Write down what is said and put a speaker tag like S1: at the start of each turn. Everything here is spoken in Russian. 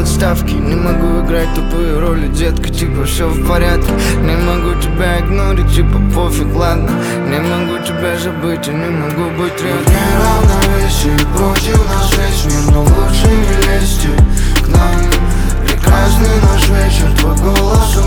S1: подставки. Не могу играть тупые роли, детка, типа все в порядке. Не могу тебя игнорить, типа пофиг, ладно. Не могу тебя забыть, и не могу быть рядом.
S2: Неравновесие, против нас весь мир, но лучше не лезьте к нам. Прекрасный наш вечер, твой голос